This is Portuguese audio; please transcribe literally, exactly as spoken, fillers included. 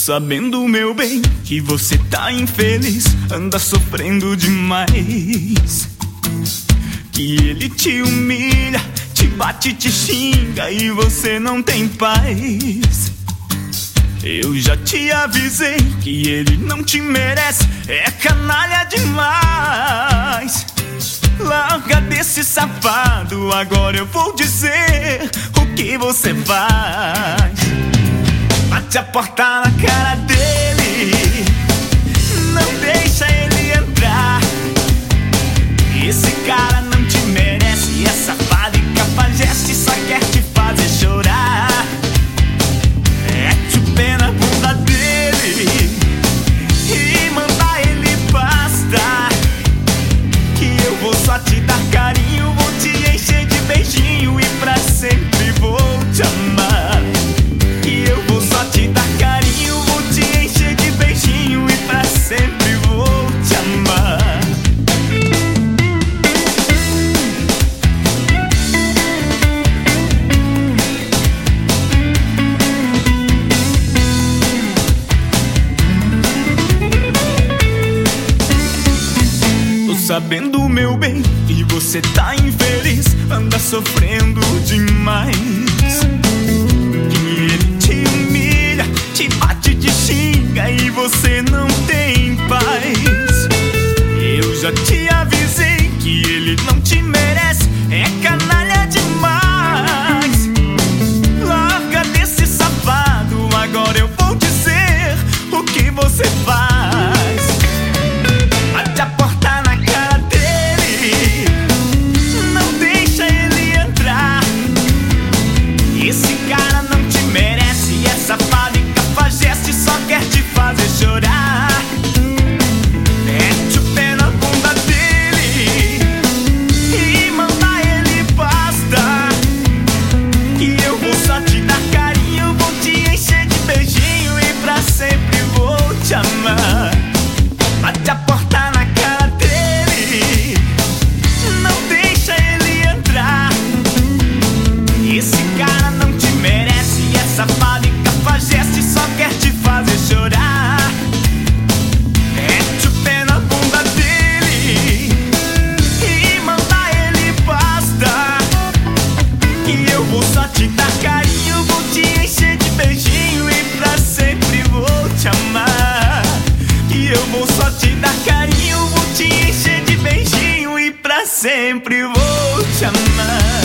sabendo, meu bem, que você tá infeliz, anda sofrendo demais. Que ele te humilha, te bate, te xinga e você não tem paz. Eu já te avisei que ele não te merece, é canalha demais. Larga desse safado, agora eu vou dizer o que você faz. Bate a porta na cara dele, não deixa ele entrar. Esse cara não te merece, é safado e cafajeste, só quer te fazer chorar. Mete o pé na bunda dele e manda ele pastar. Que eu vou só te dar carinho, vou te encher de beijinho e pra sempre vou te amar. Que eu vou só te dar carinho, vou te encher de beijinho e pra sempre vou te amar. Sabendo, meu bem, que você tá infeliz, anda sofrendo demais. Que ele te humilha, te bate, te xinga e você não tem paz. Eu já te avisei que ele não te merece, é canalha demais. Larga desse safado, agora eu vou dizer o que você faz. Bate a porta na cara dele, não deixa ele entrar. Esse cara não te merece, é safado e cafajeste, só quer te fazer chorar. Mete o pé na bunda dele e manda ele pastar. Que eu vou só te dar carinho, vou te encher de beijinho e pra sempre vou te amar. Bate a porta na cara dele, não deixa ele entrar. Esse cara não te merece, é safado e cafajeste, só quer te fazer chorar. Mete o pé na bunda dele e manda ele pastar. Que eu vou só te dar carinho, vou te encher de beijinho e pra sempre vou te amar. Que eu vou só te dar carinho, vou te encher de beijinho e pra sempre vou te amar.